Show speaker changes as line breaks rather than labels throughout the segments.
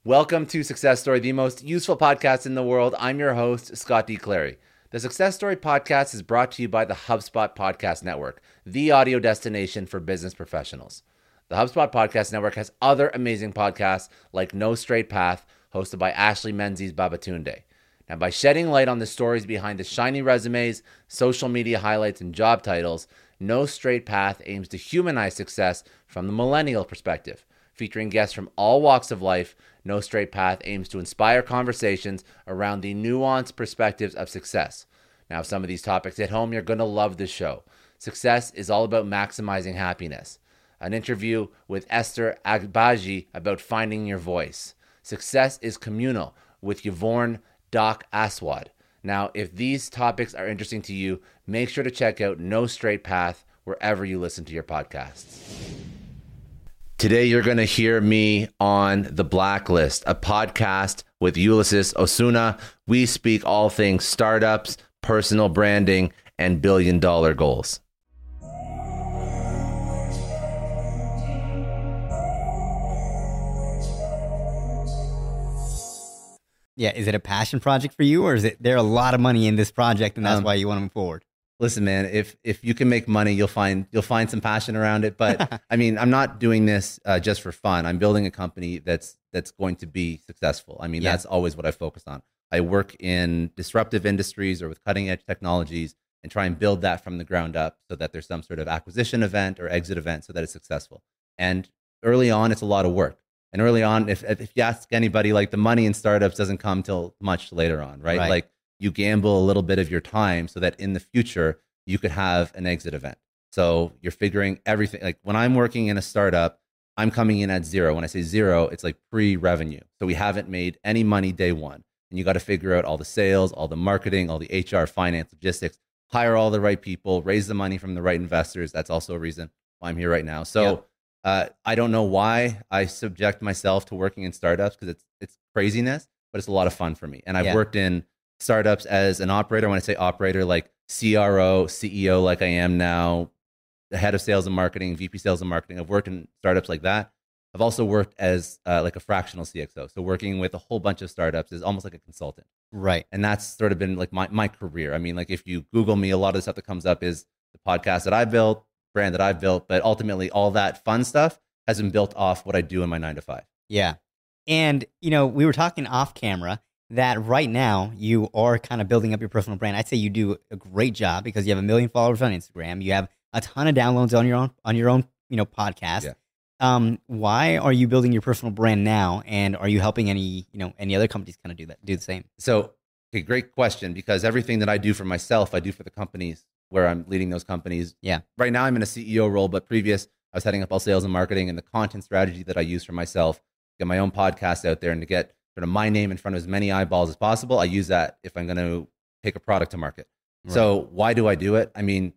Welcome to Success Story, the most useful podcast in the world. I'm your host, Scott D. Clary. The Success Story podcast is brought to you by the HubSpot Podcast Network, the audio destination for business professionals. The HubSpot Podcast Network has other amazing podcasts like No Straight Path, hosted by Ashley Menzies Babatunde. Now, by shedding light on the stories behind the shiny resumes, social media highlights, and job titles, No Straight Path aims to humanize success from the millennial perspective. Featuring guests from all walks of life, No Straight Path aims to inspire conversations around the nuanced perspectives of success. Now, if some of these topics hit home, you're going to love this show. Success is all about maximizing happiness. An interview with Esther Agbaji about finding your voice. Success is communal with Yvonne Doc Aswad. Now, if these topics are interesting to you, make sure to check out No Straight Path wherever you listen to your podcasts. Today, you're going to hear me on The Blacklist, a podcast with Ulysses Osuna. We speak all things startups, personal branding, and billion-dollar goals.
Yeah, is it a passion project for you, or is it there a lot of money in this project and that's why you want to move forward?
Listen, man, if you can make money, you'll find some passion around it. But I mean, I'm not doing this just for fun. I'm building a company that's going to be successful. I mean, that's always what I focus on. I work in disruptive industries or with cutting edge technologies and try and build that from the ground up so that there's some sort of acquisition event or exit event so that it's successful. And early on, it's a lot of work. And early on, if you ask anybody, like the money in startups doesn't come till much later on, right? Like you gamble a little bit of your time so that in the future you could have an exit event. So you're figuring everything. Like when I'm working in a startup, I'm coming in at zero. When I say zero, it's like pre-revenue. So we haven't made any money day one. And you got to figure out all the sales, all the marketing, all the HR, finance, logistics, hire all the right people, raise the money from the right investors. That's also a reason why I'm here right now. So I don't know why I subject myself to working in startups because it's craziness, but it's a lot of fun for me. And I've worked in startups as an operator. When I say operator, like CRO, CEO, like I am now, the head of sales and marketing, VP sales and marketing. I've worked in startups like that. I've also worked as like a fractional CXO. So working with a whole bunch of startups is almost like a consultant.
Right.
And that's sort of been like my career. I mean, like if you Google me, a lot of the stuff that comes up is the podcast that I built, brand that I've built, but ultimately all that fun stuff has been built off what I do in my 9 to 5.
Yeah. And, we were talking off camera that right now you are kind of building up your personal brand. I'd say you do a great job because you have 1 million followers on Instagram. You have a ton of downloads on your own, podcast.
Yeah.
Why are you building your personal brand now? And are you helping any other companies kind of do the same?
So, okay, great question, because everything that I do for myself, I do for the companies where I'm leading those companies.
Yeah.
Right now I'm in a CEO role, but previous I was heading up all sales and marketing, and the content strategy that I use for myself, get my own podcast out there and to get sort of my name in front of as many eyeballs as possible. I use that if I'm going to take a product to market. Right. So why do I do it? I mean,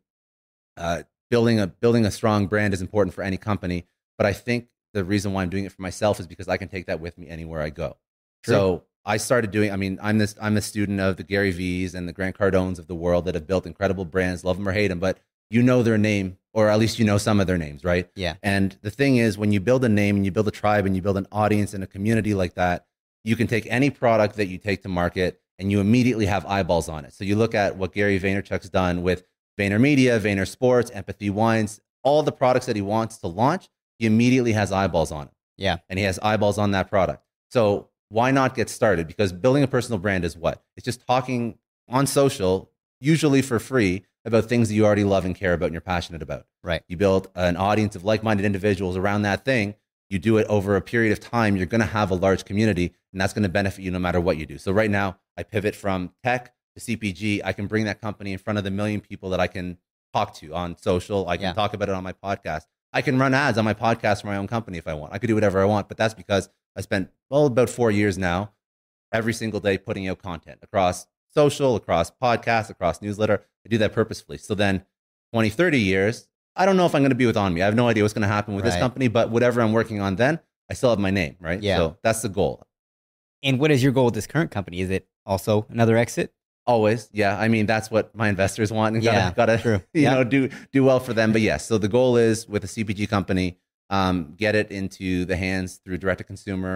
building a strong brand is important for any company, but I think the reason why I'm doing it for myself is because I can take that with me anywhere I go. True. So I started doing, I'm a student of the Gary V's and the Grant Cardones of the world that have built incredible brands, love them or hate them, but you know their name, or at least you know some of their names, right?
Yeah.
And the thing is, when you build a name and you build a tribe and you build an audience and a community like that, you can take any product that you take to market and you immediately have eyeballs on it. So you look at what Gary Vaynerchuk's done with VaynerMedia, Vayner Sports, Empathy Wines, all the products that he wants to launch, he immediately has eyeballs on it.
Yeah.
And he has eyeballs on that product. So why not get started? Because building a personal brand is what? It's just talking on social, usually for free, about things that you already love and care about and you're passionate about.
Right.
You build an audience of like-minded individuals around that thing. You do it over a period of time, you're going to have a large community, and that's going to benefit you no matter what you do. So right now, I pivot from tech to CPG. I can bring that company in front of the 1 million people that I can talk to on social. I can talk about it on my podcast. I can run ads on my podcast for my own company if I want. I could do whatever I want, but that's because I spent, about 4 years now, every single day putting out content across social, across podcasts, across newsletter. I do that purposefully. So then 20, 30 years, I don't know if I'm going to be with On Me. I have no idea what's going to happen with this company, but whatever I'm working on then, I still have my name, right?
Yeah.
So that's the goal.
And what is your goal with this current company? Is it also another exit?
Always. Yeah. I mean, that's what my investors want, and gotta
true.
do well for them. But yes, so the goal is with a CPG company, get it into the hands through direct to consumer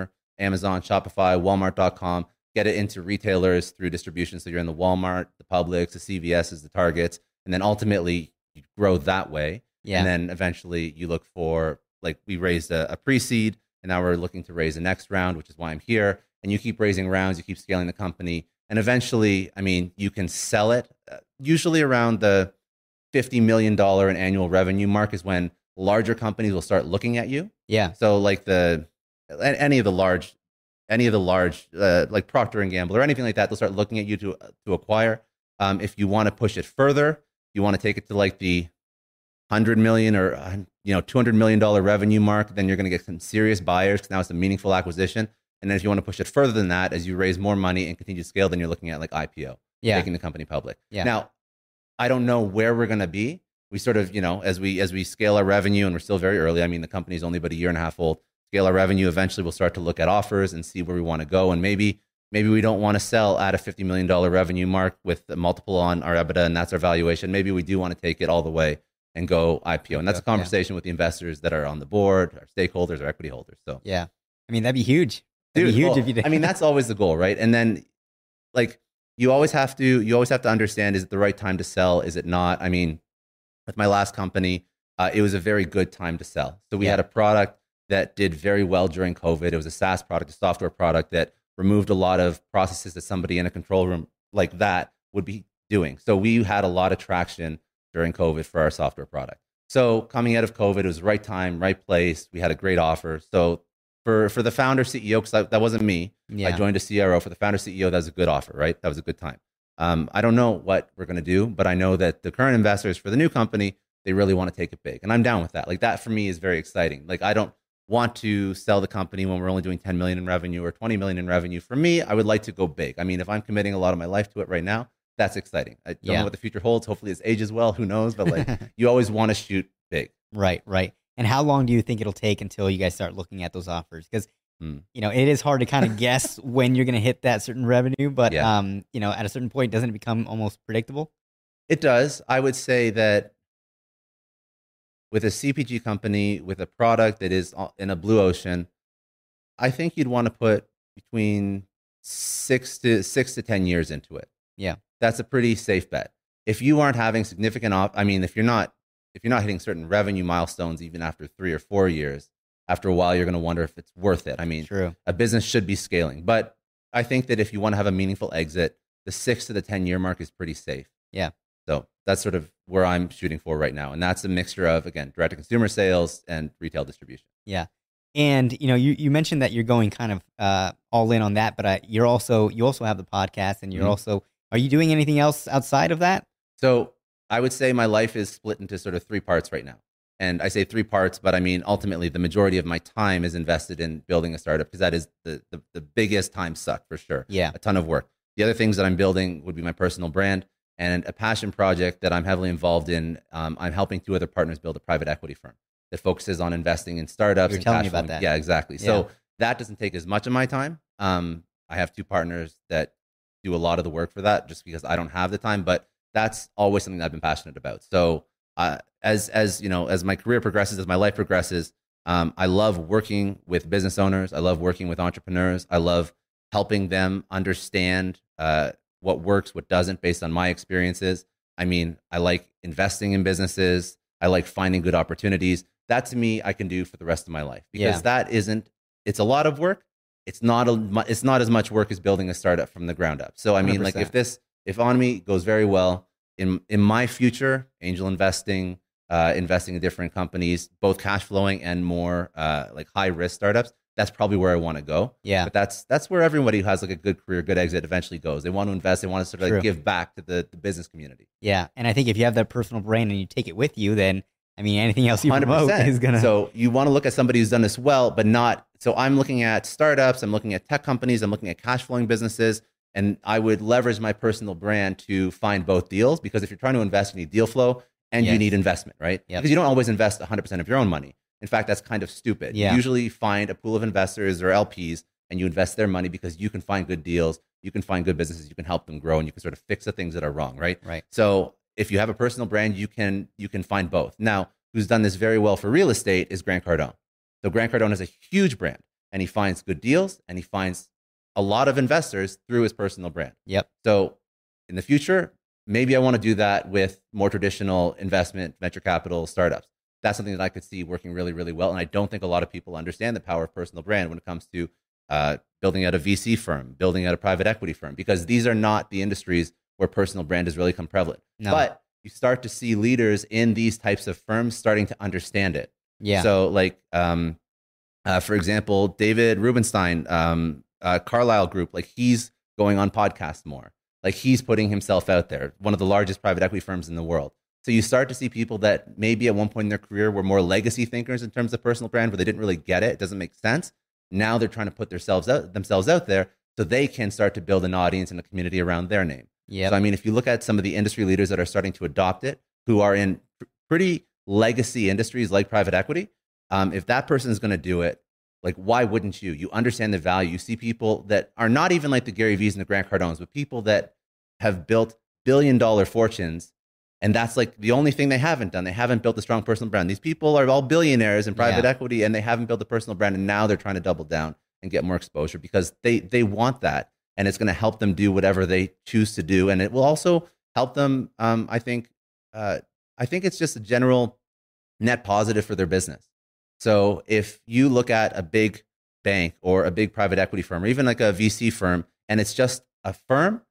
Amazon, Shopify, Walmart.com, get it into retailers through distribution. So you're in the Walmart, the Publix, the CVSs, the Targets, and then ultimately you grow that way.
Yeah.
And then eventually you look for, like, we raised a pre-seed, and now we're looking to raise the next round, which is why I'm here. And you keep raising rounds, you keep scaling the company. And eventually, I mean, you can sell it. Usually around the $50 million in annual revenue mark is when larger companies will start looking at you.
Yeah.
So like any of the large, like Procter and Gamble or anything like that, they'll start looking at you to acquire. If you want to push it further, you want to take it to like the 100 million or $200 million revenue mark, then you're going to get some serious buyers because now it's a meaningful acquisition. And then if you want to push it further than that, as you raise more money and continue to scale, then you're looking at like IPO, taking the company public.
Yeah.
Now, I don't know where we're going to be. We sort of, as we scale our revenue, and we're still very early. I mean, the company's only about a year and a half old. Scale our revenue. Eventually, we'll start to look at offers and see where we want to go. And maybe we don't want to sell at a $50 million revenue mark with a multiple on our EBITDA, and that's our valuation. Maybe we do want to take it all the way and go IPO. And that's a conversation with the investors that are on the board, our stakeholders, our equity holders. So
yeah, I mean, that'd be huge.
Dude,
if you
did. I mean, that's always the goal, right? And then, like, you always have to understand: is it the right time to sell? Is it not? I mean, with my last company, it was a very good time to sell. So we had a product that did very well during COVID. It was a SaaS product, a software product that removed a lot of processes that somebody in a control room like that would be doing. So we had a lot of traction during COVID for our software product. So coming out of COVID, it was the right time, right place. We had a great offer. So for the founder CEO, because that wasn't me, I joined a CRO. For the founder CEO, that was a good offer, right? That was a good time. I don't know what we're going to do, but I know that the current investors for the new company, they really want to take it big. And I'm down with that. Like, that for me is very exciting. Like, I don't want to sell the company when we're only doing 10 million in revenue or 20 million in revenue. For me, I would like to go big. I mean, if I'm committing a lot of my life to it right now, that's exciting. I don't know what the future holds. Hopefully it's age as well. Who knows? But like, you always want to shoot big.
Right. And how long do you think it'll take until you guys start looking at those offers? Because it is hard to kind of guess when you're going to hit that certain revenue, but at a certain point, doesn't it become almost predictable?
It does. I would say that with a CPG company, with a product that is in a blue ocean, I think you'd want to put between 6 to 10 years into it.
Yeah.
That's a pretty safe bet. If you aren't having significant if you're not hitting certain revenue milestones, even after 3 or 4 years, after a while, you're going to wonder if it's worth it. I mean,
true.
A business should be scaling, but I think that if you want to have a meaningful exit, the 6 to the 10 year mark is pretty safe.
Yeah.
So that's sort of where I'm shooting for right now. And that's a mixture of, again, direct to consumer sales and retail distribution.
Yeah. And, you mentioned that you're going kind of all in on that, but you also have the podcast, and you're also, are you doing anything else outside of that? So
I would say my life is split into sort of 3 parts right now. And I say 3 parts, but I mean, ultimately, the majority of my time is invested in building a startup, because that is the biggest time suck for sure.
Yeah.
A ton of work. The other things that I'm building would be my personal brand and a passion project that I'm heavily involved in. I'm helping 2 other partners build a private equity firm that focuses on investing in startups.
You're telling me about that.
Yeah, exactly. Yeah. So that doesn't take as much of my time. I have 2 partners that do a lot of the work for that, just because I don't have the time, but that's always something that I've been passionate about. So as my career progresses, as my life progresses, I love working with business owners. I love working with entrepreneurs. I love helping them understand what works, what doesn't, based on my experiences. I mean, I like investing in businesses. I like finding good opportunities. That, to me, I can do for the rest of my life, because it's a lot of work. It's not as much work as building a startup from the ground up. So I mean, 100%. Like, if OnMe goes very well, in my future, angel investing, investing in different companies, both cash flowing and more like high risk startups, that's probably where I want to go.
Yeah.
But that's where everybody who has like a good career, good exit eventually goes. They want to invest. They want to sort of like give back to the business community.
Yeah. And I think if you have that personal brand and you take it with you, then I mean, anything else you promote is going to.
So you want to look at somebody who's done this well, but not. So I'm looking at startups. I'm looking at tech companies. I'm looking at cash flowing businesses. And I would leverage my personal brand to find both deals, because if you're trying to invest, you need deal flow and you need investment, right?
Yep.
Because you don't always invest 100% of your own money. In fact, that's kind of stupid.
Yeah.
You usually find a pool of investors or LPs, and you invest their money because you can find good deals, you can find good businesses, you can help them grow, and you can sort of fix the things that are wrong, right?
Right.
So if you have a personal brand, you can find both. Now, who's done this very well for real estate is Grant Cardone. So Grant Cardone is a huge brand. and he finds good deals, and he finds a lot of investors through his personal brand.
Yep.
So in the future, maybe I want to do that with more traditional investment, venture capital startups. That's something that I could see working really, really well. And I don't think a lot of people understand the power of personal brand when it comes to building out a VC firm, building out a private equity firm, because these are not the industries where personal brand has really come prevalent.
No.
But you start to see leaders in these types of firms starting to understand it.
Yeah.
So like, for example, David Rubenstein, Carlyle Group, like he's going on podcasts more. Like he's putting himself out there, one of the largest private equity firms in the world. So you start to see people that maybe at one point in their career were more legacy thinkers in terms of personal brand, where they didn't really get it. It doesn't make sense. Now they're trying to put themselves out there so they can start to build an audience and a community around their name.
Yeah.
So I mean, if you look at some of the industry leaders that are starting to adopt it, who are in pretty legacy industries like private equity, if that person is going to do it, like, why wouldn't you? You understand the value. You see people that are not even like the Gary V's and the Grant Cardones, but people that have built billion-dollar fortunes, and that's like the only thing they haven't done. They haven't built a strong personal brand. These people are all billionaires in private equity, and they haven't built a personal brand, and now they're trying to double down and get more exposure because they want that, and it's going to help them do whatever they choose to do, and it will also help them. I think it's just a general net positive for their business. So if you look at a big bank or a big private equity firm or even like a VC firm, and it's just a firm,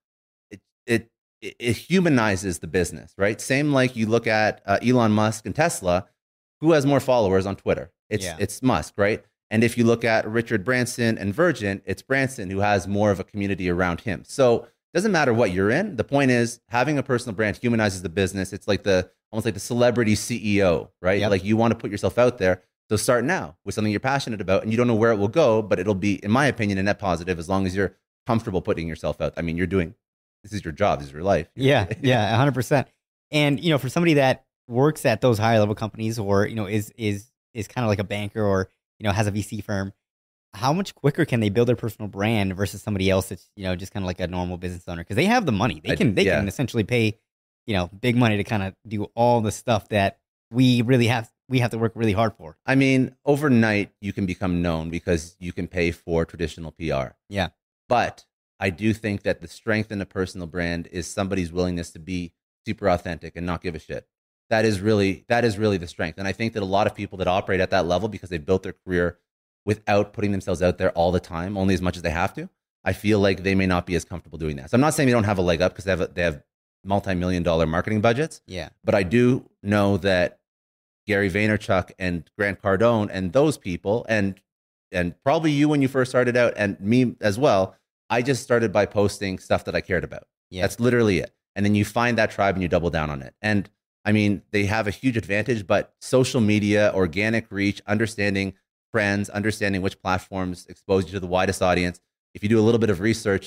it humanizes the business, right? Same like you look at Elon Musk and Tesla, who has more followers on Twitter? It's Musk, right? And if you look at Richard Branson and Virgin, it's Branson who has more of a community around him. So it doesn't matter what you're in. The point is having a personal brand humanizes the business. It's like almost like the celebrity CEO, right?
Yep.
Like you want to put yourself out there. So start now with something you're passionate about, and you don't know where it will go, but it'll be, in my opinion, a net positive as long as you're comfortable putting yourself out. I mean, this is your job, this is your life.
Yeah, 100%. And for somebody that works at those higher level companies, or is kind of like a banker, or has a VC firm, how much quicker can they build their personal brand versus somebody else that's just kind of like a normal business owner? Because they have the money, they can essentially pay big money to kind of do all the stuff that we have to work really hard for.
I mean, overnight you can become known because you can pay for traditional PR.
Yeah.
But I do think that the strength in a personal brand is somebody's willingness to be super authentic and not give a shit. That is really the strength. And I think that a lot of people that operate at that level because they've built their career without putting themselves out there all the time, only as much as they have to, I feel like they may not be as comfortable doing that. So I'm not saying they don't have a leg up because they have multi-million-dollar marketing budgets.
Yeah.
But I do know that Gary Vaynerchuk and Grant Cardone and those people, and probably you when you first started out, and me as well, I just started by posting stuff that I cared about.
Yeah.
That's literally it. And then you find that tribe and you double down on it. And I mean, they have a huge advantage, but social media, organic reach, understanding trends, understanding which platforms expose you to the widest audience. If you do a little bit of research,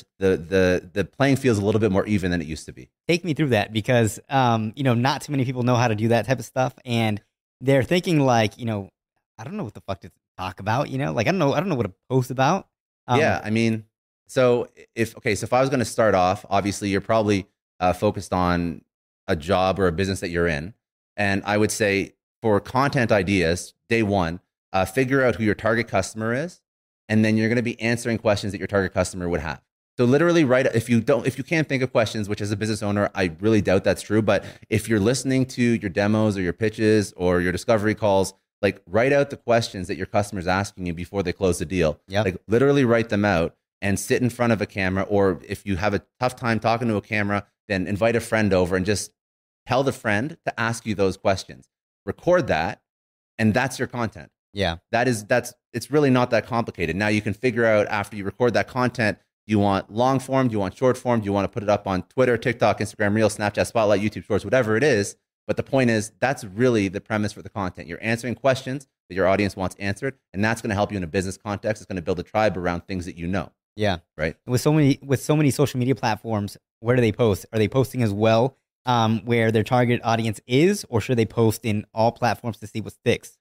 the playing field is a little bit more even than it used to be.
Take me through that, because not too many people know how to do that type of stuff, and they're thinking like, I don't know what the fuck to talk about, like I don't know what to post about.
Yeah, I mean, so if I was going to start off, obviously you're probably focused on a job or a business that you're in, and I would say for content ideas, day one, figure out who your target customer is, and then you're going to be answering questions that your target customer would have. So literally if you can't think of questions, which as a business owner, I really doubt that's true. But if you're listening to your demos or your pitches or your discovery calls, like write out the questions that your customer's asking you before they close the deal.
Yep.
Like literally write them out and sit in front of a camera. Or if you have a tough time talking to a camera, then invite a friend over and just tell the friend to ask you those questions. Record that, and that's your content.
Yeah.
It's really not that complicated. Now you can figure out after you record that content, do you want long form? Do you want short form? Do you want to put it up on Twitter, TikTok, Instagram Reels, Snapchat, Spotlight, YouTube Shorts, whatever it is? But the point is, that's really the premise for the content. You're answering questions that your audience wants answered, and that's going to help you in a business context. It's going to build a tribe around things that you know.
Yeah.
Right.
With so many social media platforms, where do they post? Are they posting as well where their target audience is, or should they post in all platforms to see what sticks?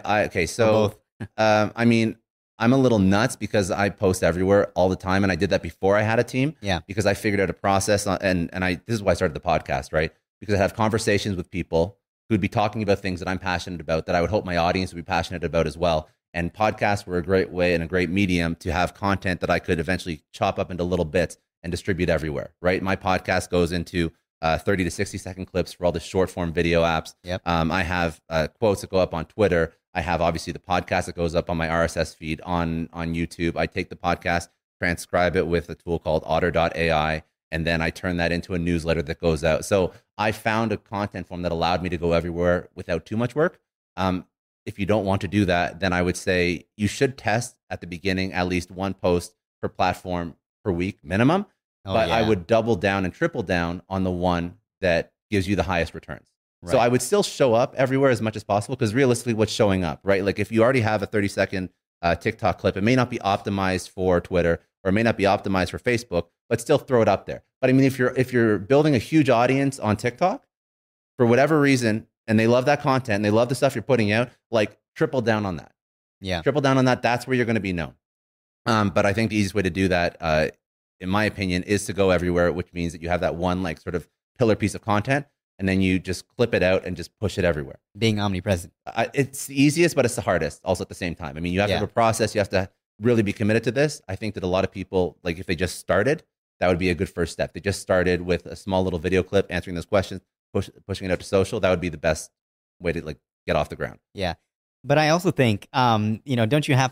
So I mean, I'm a little nuts because I post everywhere all the time, and I did that before I had a team.
Yeah.
Because I figured out a process, and this is why I started the podcast, right? Because I have conversations with people who'd be talking about things that I'm passionate about, that I would hope my audience would be passionate about as well. And podcasts were a great way and a great medium to have content that I could eventually chop up into little bits and distribute everywhere, right? My podcast goes into 30 to 60-second clips for all the short form video apps.
Yep.
I have quotes that go up on Twitter. I have obviously the podcast that goes up on my RSS feed on YouTube. I take the podcast, transcribe it with a tool called Otter.ai, and then I turn that into a newsletter that goes out. So I found a content form that allowed me to go everywhere without too much work. If you don't want to do that, then I would say you should test at the beginning at least one post per platform per week minimum. But I would double down and triple down on the one that gives you the highest returns. Right. So I would still show up everywhere as much as possible, because realistically, what's showing up, right? Like if you already have a 30-second TikTok clip, it may not be optimized for Twitter or it may not be optimized for Facebook, but still throw it up there. But I mean, if you're building a huge audience on TikTok for whatever reason, and they love that content and they love the stuff you're putting out, like triple down on that.
Yeah.
Triple down on that. That's where you're going to be known. But I think the easiest way to do that, in my opinion, is to go everywhere, which means that you have that one like sort of pillar piece of content, and then you just clip it out and just push it everywhere.
Being omnipresent.
It's the easiest, but it's the hardest also at the same time. I mean, you have to have a process. You have to really be committed to this. I think that a lot of people, like if they just started, that would be a good first step. They just started with a small little video clip, answering those questions, pushing it out to social. That would be the best way to like get off the ground.
Yeah. But I also think, don't you have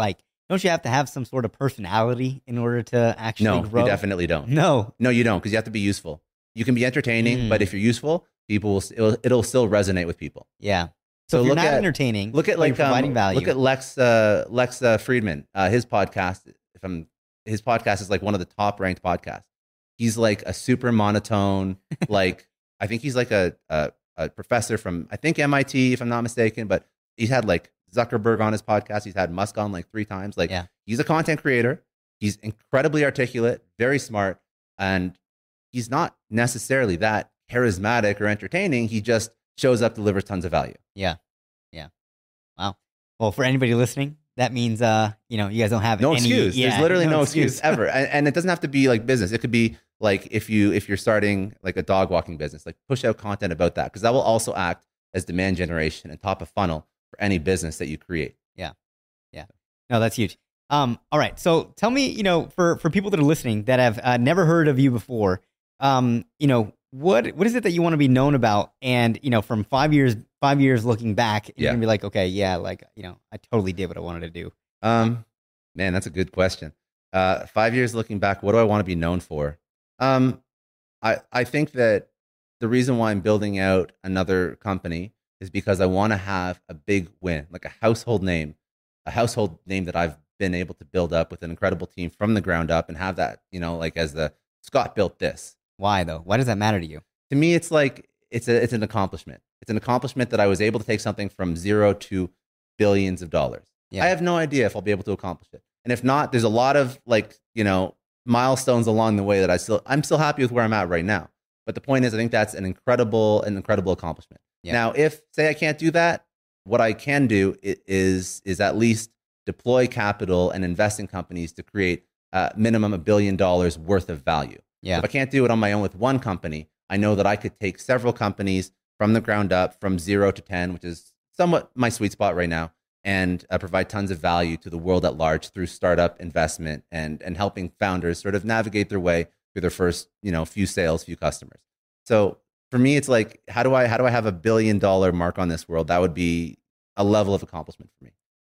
to have some sort of personality in order to actually grow?
No, you definitely don't.
No,
you don't, because you have to be useful. You can be entertaining, but if you're useful, it'll still resonate with people.
Yeah. So if you're not entertaining,
look at like
providing value.
Look at Lex Friedman. His podcast. His podcast is like one of the top ranked podcasts. He's like a super monotone. Like I think he's like a professor from I think MIT, if I'm not mistaken. But he's had like Zuckerberg on his podcast. He's had Musk on like 3 times. Like he's a content creator. He's incredibly articulate, very smart, and he's not necessarily that charismatic or entertaining. He just shows up, delivers tons of value.
Yeah. Wow. Well, for anybody listening, that means you guys don't have
no
any
excuse. There's literally no excuse ever, and it doesn't have to be like business. It could be like if you're starting like a dog walking business, like push out content about that, because that will also act as demand generation and top of funnel for any business that you create. Yeah.
No, that's huge. All right. So tell me, for people that are listening that have never heard of you before, what is it that you want to be known about? And, from 5 years looking back, you're going to be like, okay, I totally did what I wanted to do.
Man, that's a good question. 5 years looking back, what do I want to be known for? I think that the reason why I'm building out another company is because I want to have a big win, like a household name that I've been able to build up with an incredible team from the ground up, and have that, like as the Scott built this.
Why though? Why does that matter to you?
To me, it's like, it's an accomplishment. It's an accomplishment that I was able to take something from zero to billions of dollars. Yeah. I have no idea if I'll be able to accomplish it. And if not, there's a lot of like, milestones along the way that I'm still happy with where I'm at right now. But the point is, I think that's an incredible accomplishment. Yeah. Now, if say I can't do that, what I can do is at least deploy capital and invest in companies to create minimum $1 billion worth of value. Yeah. So if I can't do it on my own with one company, I know that I could take several companies from the ground up, from 0 to 10, which is somewhat my sweet spot right now, and provide tons of value to the world at large through startup investment and helping founders sort of navigate their way through their first, few sales, few customers. So for me, it's like, how do I have $1 billion mark on this world? That would be a level of accomplishment for me.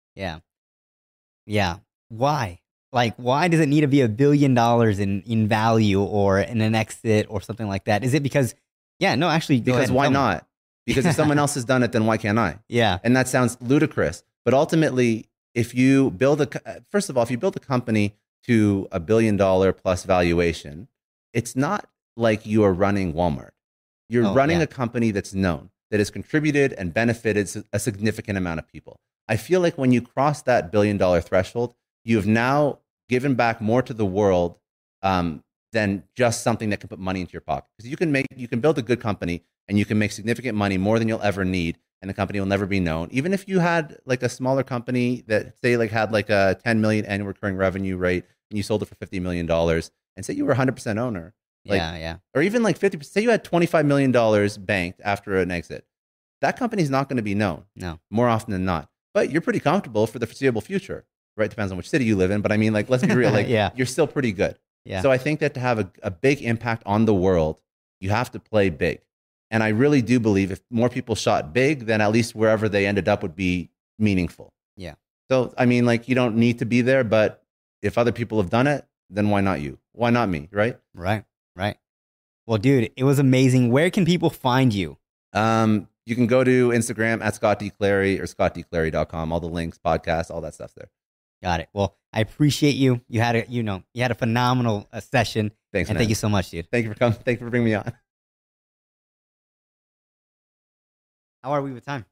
Yeah. Why? Like, why does it need to be $1 billion in value or in an exit or something like that? Is it because,
because why not? Because if someone else has done it, then why can't I?
Yeah.
And that sounds ludicrous. But ultimately, if you build a company to $1 billion plus valuation, it's not like you are running Walmart. You're running a company that's known, that has contributed and benefited a significant amount of people. I feel like when you cross that $1 billion threshold, you've now given back more to the world than just something that can put money into your pocket. Because you can build a good company and you can make significant money, more than you'll ever need, and the company will never be known. Even if you had like a smaller company that say like had like a 10 million annual recurring revenue rate, and you sold it for $50 million, and say you were 100% owner. Or even like 50%, say you had $25 million banked after an exit. That company's not going to be known.
No.
More often than not. but you're pretty comfortable for the foreseeable future, right? Depends on which city you live in. But I mean, like, let's be real, like
Yeah.
you're still pretty good.
Yeah.
So I think that to have a big impact on the world, you have to play big. And I really do believe if more people shot big, then at least wherever they ended up would be meaningful.
Yeah.
So, I mean, like, you don't need to be there, but if other people have done it, then why not you? Why not me, right?
Right. Well, dude, it was amazing. Where can people find you?
You can go to Instagram at Scott D. Clary or scottdclary.com. All the links, podcasts, all that stuff's there.
Got it. Well, I appreciate you. You had a phenomenal session.
Thanks,
and
man.
thank you so much, dude.
Thank you for coming. Thank you for bringing me on.
How are we with time?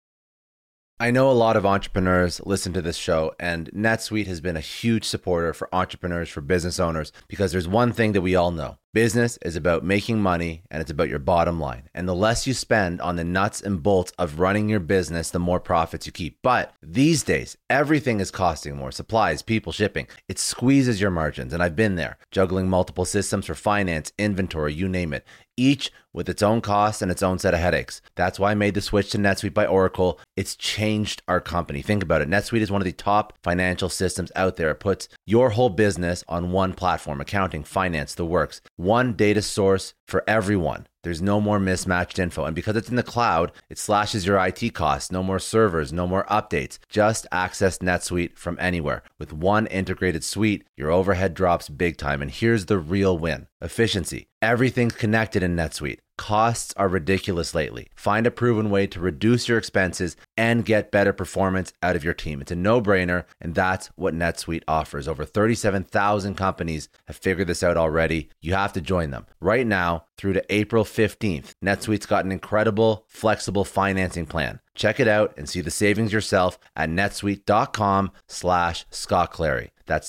I know a lot of entrepreneurs listen to this show, and NetSuite has been a huge supporter for entrepreneurs, for business owners, because there's one thing that we all know. Business is about making money, and it's about your bottom line. And the less you spend on the nuts and bolts of running your business, the more profits you keep. But these days, everything is costing more. Supplies, people, shipping. It squeezes your margins, and I've been there, juggling multiple systems for finance, inventory, you name it, each with its own costs and its own set of headaches. That's why I made the switch to NetSuite by Oracle. It's changed our company. Think about it. NetSuite is one of the top financial systems out there. It puts your whole business on one platform, accounting, finance, the works. One data source for everyone. There's no more mismatched info. And because it's in the cloud, it slashes your IT costs. No more servers, no more updates. Just access NetSuite from anywhere. With one integrated suite, your overhead drops big time. And here's the real win: efficiency. Everything's connected in NetSuite. Costs are ridiculous lately. Find a proven way to reduce your expenses and get better performance out of your team. It's a no-brainer, and that's what NetSuite offers. Over 37,000 companies have figured this out already. You have to join them. Right now, through to April 15th, NetSuite's got an incredible, flexible financing plan. Check it out and see the savings yourself at netsuite.com/Scott Clary. That's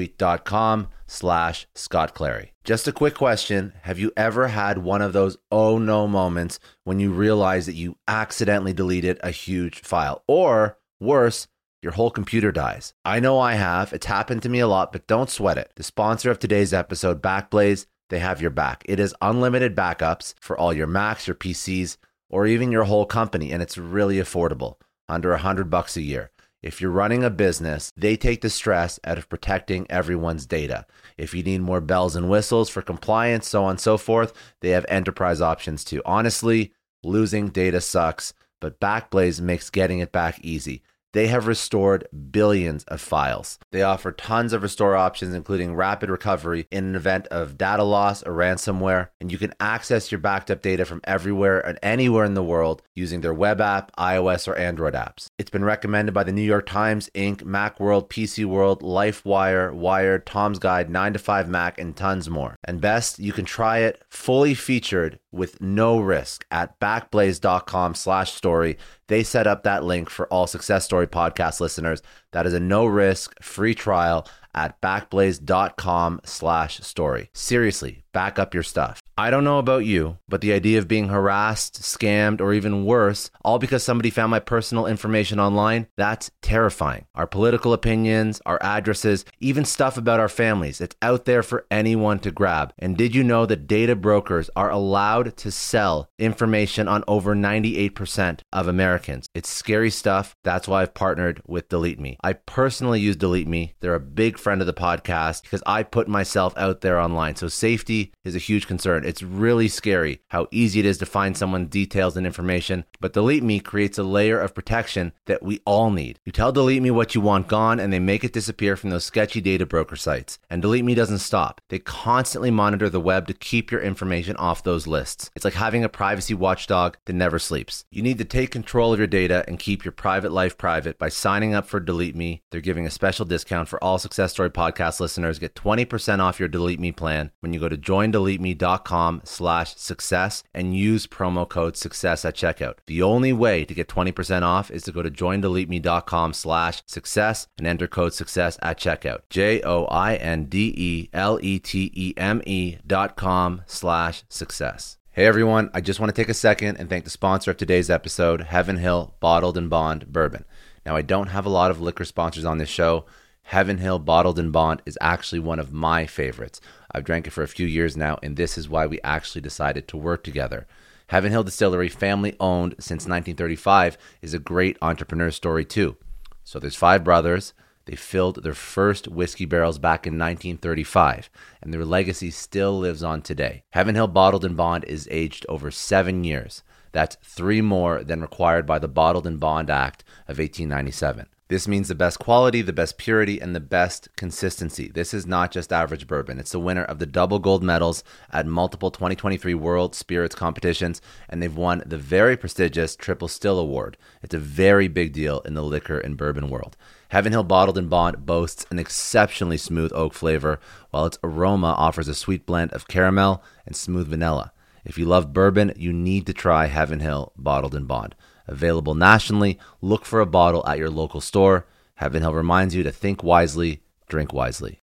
netsuite.com/Scott Clary. Just a quick question. Have you ever had one of those oh no moments when you realize that you accidentally deleted a huge file? Or worse, your whole computer dies. I know I have. It's happened to me a lot, but don't sweat it. The sponsor of today's episode, Backblaze, they have your back. It is unlimited backups for all your Macs, your PCs, or even your whole company, and it's really affordable, under $100 a year. If you're running a business, they take the stress out of protecting everyone's data. If you need more bells and whistles for compliance, so on and so forth, they have enterprise options too. Honestly, losing data sucks, but Backblaze makes getting it back easy. They have restored billions of files. They offer tons of restore options, including rapid recovery in an event of data loss or ransomware. And you can access your backed up data from everywhere and anywhere in the world using their web app, iOS, or Android apps. It's been recommended by the New York Times, Inc., Macworld, PC World, LifeWire, Wired, Tom's Guide, 9 to 5 Mac, and tons more. And best, you can try it fully featured with no risk at backblaze.com/story. They set up that link for all Success Story podcast listeners. That is a no risk free trial at backblaze.com/story. Seriously, back up your stuff. I don't know about you, but the idea of being harassed, scammed, or even worse, all because somebody found my personal information online, that's terrifying. Our political opinions, our addresses, even stuff about our families, it's out there for anyone to grab. And did you know that data brokers are allowed to sell information on over 98% of Americans? It's scary stuff. That's why I've partnered with Delete Me. I personally use Delete Me. They're a big friend of the podcast because I put myself out there online. So safety is a huge concern. It's really scary how easy it is to find someone's details and information, but Delete Me creates a layer of protection that we all need. You tell Delete Me what you want gone, and they make it disappear from those sketchy data broker sites. And Delete Me doesn't stop. They constantly monitor the web to keep your information off those lists. It's like having a privacy watchdog that never sleeps. You need to take control of your data and keep your private life private by signing up for Delete Me. They're giving a special discount for all Success Story podcast listeners. Get 20% off your Delete Me plan when you go to joindeleteme.com/success and use promo code success at checkout. The only way to get 20% off is to go to joindeleteme.com/success and enter code success at checkout. joindeleteme.com/success. Hey everyone, I just want to take a second and thank the sponsor of today's episode, Heaven Hill Bottled and Bond Bourbon. Now, I don't have a lot of liquor sponsors on this show. Heaven Hill Bottled and Bond is actually one of my favorites. I've drank it for a few years now, and this is why we actually decided to work together. Heaven Hill Distillery, family owned since 1935, is a great entrepreneur story too. So there's 5 brothers. They filled their first whiskey barrels back in 1935, and their legacy still lives on today. Heaven Hill Bottled in Bond is aged over 7 years. That's 3 more than required by the Bottled in Bond Act of 1897. This means the best quality, the best purity, and the best consistency. This is not just average bourbon. It's the winner of the double gold medals at multiple 2023 World Spirits competitions, and they've won the very prestigious Triple Still Award. It's a very big deal in the liquor and bourbon world. Heaven Hill Bottled in Bond boasts an exceptionally smooth oak flavor, while its aroma offers a sweet blend of caramel and smooth vanilla. If you love bourbon, you need to try Heaven Hill Bottled in Bond. Available nationally, look for a bottle at your local store. Heaven Hill reminds you to think wisely, drink wisely.